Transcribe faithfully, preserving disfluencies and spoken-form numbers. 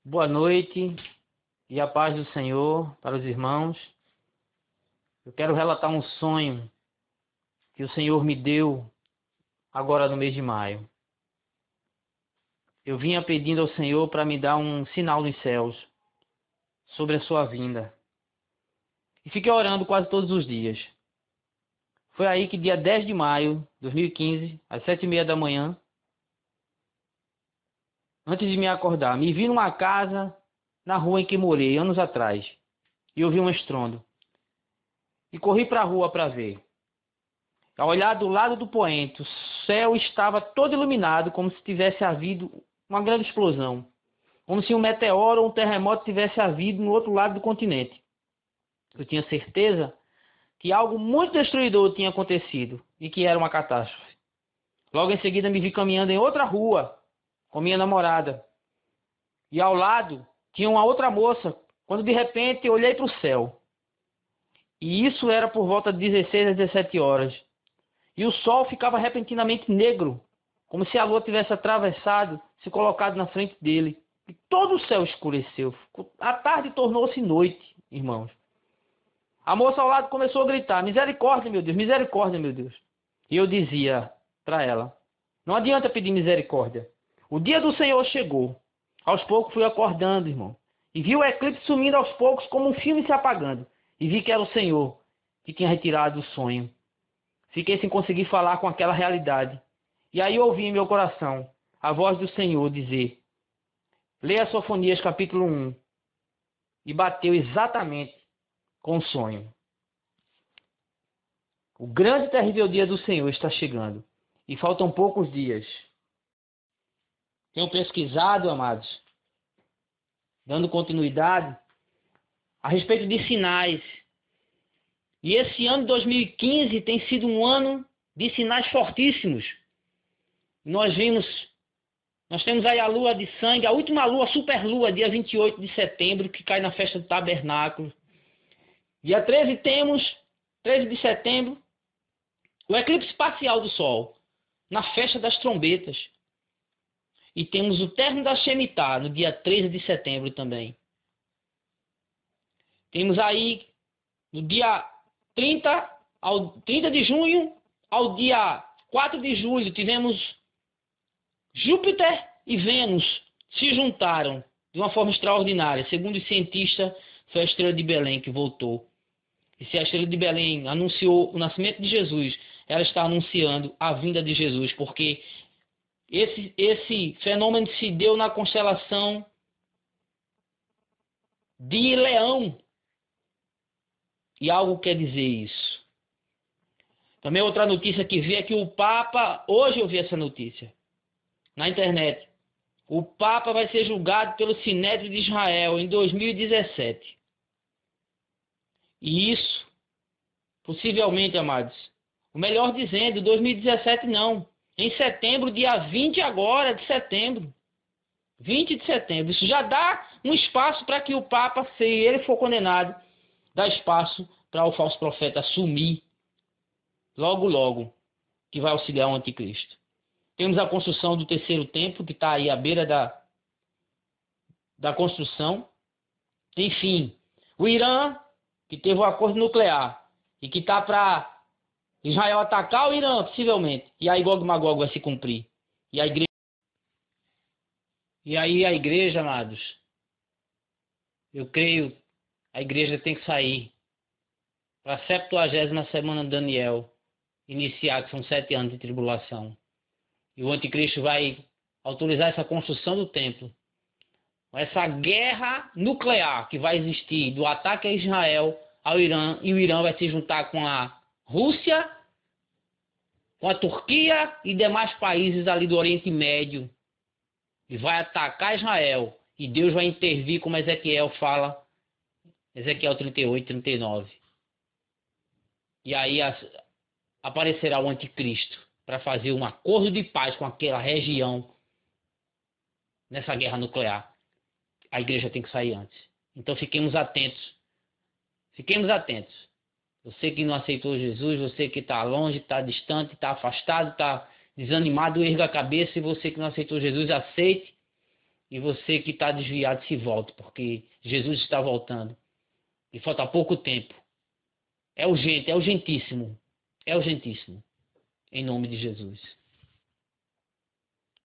Boa noite e a paz do Senhor para os irmãos. Eu quero relatar um sonho que o Senhor me deu agora no mês de maio. Eu vinha pedindo ao Senhor para me dar um sinal nos céus sobre a sua vinda. E fiquei orando quase todos os dias. Foi aí que dia dez de maio de dois mil e quinze, às sete e meia da manhã, antes de me acordar, me vi numa casa na rua em que morei anos atrás. E ouvi um estrondo. E corri para a rua para ver. Ao olhar do lado do poente, o céu estava todo iluminado, como se tivesse havido uma grande explosão. Como se um meteoro ou um terremoto tivesse havido no outro lado do continente. Eu tinha certeza que algo muito destruidor tinha acontecido e que era uma catástrofe. Logo em seguida me vi caminhando em outra rua com minha namorada. E ao lado tinha uma outra moça, quando de repente eu olhei para o céu. E isso era por volta de dezesseis às dezessete horas. E o sol ficava repentinamente negro, como se a lua tivesse atravessado, se colocado na frente dele. E todo o céu escureceu. A tarde tornou-se noite, irmãos. A moça ao lado começou a gritar: misericórdia, meu Deus, misericórdia, meu Deus. E eu dizia para ela: não adianta pedir misericórdia. O dia do Senhor chegou. Aos poucos fui acordando, irmão. E vi o eclipse sumindo aos poucos, como um filme se apagando. E vi que era o Senhor que tinha retirado o sonho. Fiquei sem conseguir falar com aquela realidade. E aí ouvi em meu coração a voz do Senhor dizer: leia Sofonias capítulo um. E bateu exatamente com o sonho. O grande e terrível dia do Senhor está chegando. E faltam poucos dias. Tenho pesquisado, amados, dando continuidade, a respeito de sinais. E esse ano de dois mil e quinze tem sido um ano de sinais fortíssimos. Nós vimos, nós temos aí a lua de sangue, a última lua, a superlua, dia vinte e oito de setembro, que cai na festa do tabernáculo. Dia treze temos, treze de setembro, o eclipse parcial do sol, na festa das trombetas. E temos o término da Shemitah, no dia treze de setembro também. Temos aí, no dia trinta, ao, trinta de junho ao dia quatro de julho, tivemos Júpiter e Vênus se juntaram de uma forma extraordinária. Segundo os cientistas, foi a estrela de Belém que voltou. E se a estrela de Belém anunciou o nascimento de Jesus, ela está anunciando a vinda de Jesus, porque esse, esse fenômeno se deu na constelação de Leão. E algo quer dizer isso. Também outra notícia que vi é que o Papa, hoje eu vi essa notícia, na internet, o Papa vai ser julgado pelo Sinédrio de Israel em dois mil e dezessete. E isso, possivelmente, amados, o melhor dizendo, dois mil e dezessete não, em setembro, dia vinte agora de setembro, vinte de setembro, isso já dá um espaço para que o Papa, se ele for condenado, dá espaço para o falso profeta assumir logo, logo, que vai auxiliar o anticristo. Temos a construção do terceiro templo, que está aí à beira da, da construção. Enfim, o Irã, que teve um acordo nuclear, e que está para Israel atacar o Irã, possivelmente. E aí Gog e Magog vai se cumprir. E a igreja... E aí a igreja, amados, eu creio, a igreja tem que sair para a septuagésima semana de Daniel iniciar, que são sete anos de tribulação. E o anticristo vai autorizar essa construção do templo. Essa guerra nuclear que vai existir do ataque a Israel ao Irã, e o Irã vai se juntar com a Rússia, com a Turquia e demais países ali do Oriente Médio. E vai atacar Israel. E Deus vai intervir, como Ezequiel fala, Ezequiel trinta e oito, trinta e nove. E aí as, aparecerá o anticristo para fazer um acordo de paz com aquela região nessa guerra nuclear. A igreja tem que sair antes. Então fiquemos atentos. Fiquemos atentos. Você que não aceitou Jesus, você que está longe, está distante, está afastado, está desanimado, erga a cabeça. E você que não aceitou Jesus, aceite E você que está desviado, se volte, porque Jesus está voltando. E falta pouco tempo. É urgente, é urgentíssimo. É urgentíssimo. Em nome de Jesus.